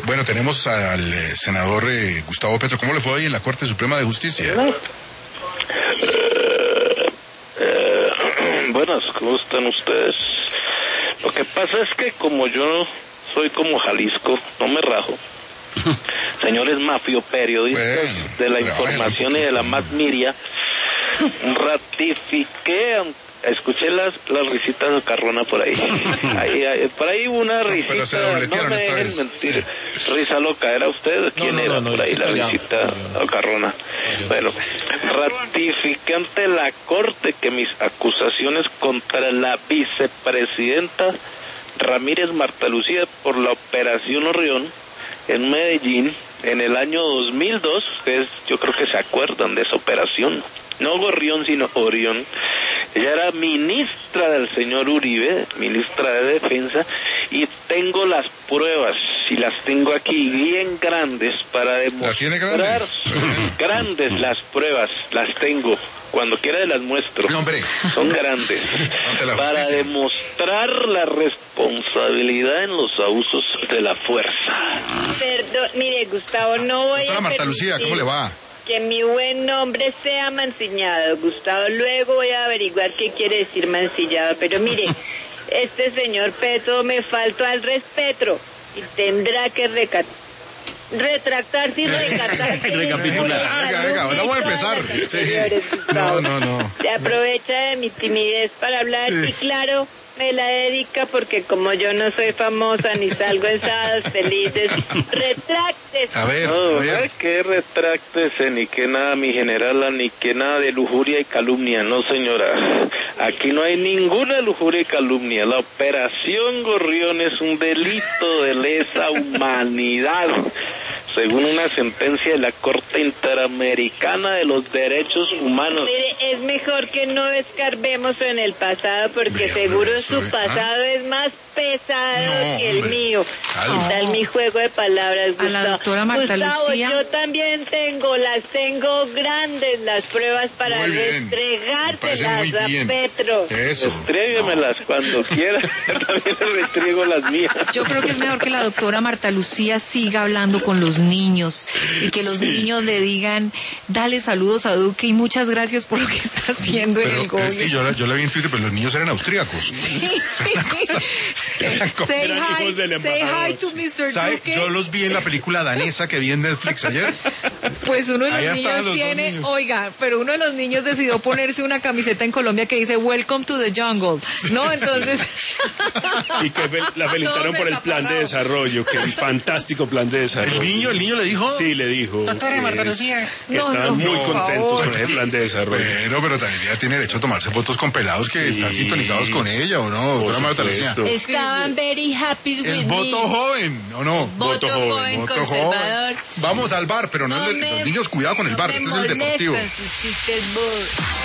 Bueno, tenemos al senador Gustavo Petro. ¿Cómo le fue hoy en la Corte Suprema de Justicia? Buenas, ¿cómo están ustedes? Lo que pasa es que como yo soy como Jalisco, no me rajo. Señores periodistas de la información y de la más miria, ratifiqué, escuché las risitas de Carrona por ahí. Por ahí hubo una risita, pero se dobletearon esta vez. Mentir. Risa loca, ¿era usted? ¿Quién era por ahí la risita Carrona? Bueno, ratifiqué ante la Corte que mis acusaciones contra la vicepresidenta Ramírez Marta Lucía por la Operación Orión en Medellín en el año 2002, ustedes yo creo que se acuerdan de esa operación, no Gorrión sino Orión. Ella era ministra del señor Uribe, ministra de Defensa, y tengo las pruebas, y las tengo aquí bien grandes para demostrar. ¿Las tiene grandes? Grandes las pruebas, las tengo. Cuando quiera las muestro. No, hombre. Son grandes. Para demostrar la responsabilidad en los abusos de la fuerza. Perdón, mire, Gustavo, no voy Doctora Marta Lucía, ¿cómo le va? Que mi buen nombre sea mancillado, Gustavo. Luego voy a averiguar qué quiere decir mancillado. Pero mire, este señor Petro me faltó al respeto y tendrá que retractarse y recatarse. Venga, vamos a empezar. No. Se aprovecha de mi timidez para hablar y claro, me la dedica porque como yo no soy famosa ni salgo en sábados felices, retráctese. A ver. Que retráctese, ni que nada, mi generala, ni que nada de lujuria y calumnia, no señora. Aquí no hay ninguna lujuria y calumnia. La Operación Gorrión es un delito de lesa humanidad, según una sentencia de la Corte Interamericana de los Derechos Humanos. Mire, es mejor que no escarbemos en el pasado porque seguro su pasado es más pesado que el mío. ¿Qué tal mi juego de palabras, Gustavo? A la doctora Marta Lucía. Yo también las tengo grandes las pruebas para restregárselas a Petro. Eso. Restréguemelas cuando quiera. También le restriego las mías. Yo creo que es mejor que la doctora Marta Lucía siga hablando con los niños y que los niños le digan, dale saludos a Duque y muchas gracias por lo que está haciendo en el gobierno. Sí, yo la vi en Twitter, pero los niños eran austríacos. Sí. Say hi to Mr. Duque. Yo los vi en la película danesa que vi en Netflix ayer. Pues uno de los niños tiene, pero uno de los niños decidió ponerse una camiseta en Colombia que dice Welcome to the Jungle, ¿no? Entonces y que la felicitaron por el plan de desarrollo, que el fantástico plan de desarrollo. ¿El niño le dijo? Sí, le dijo. Doctora Marta Lucía. Que estaban muy contentos con el plan de desarrollo. Bueno, pero también ella tiene derecho a tomarse fotos con pelados que están sintonizados con ella, ¿o no, doctora Marta Lucía? Estaban very happy with me. El voto joven, ¿o no? Voto joven conservador. Vamos al bar, pero no los niños, cuidado con el bar, este es el deportivo. Sus chistes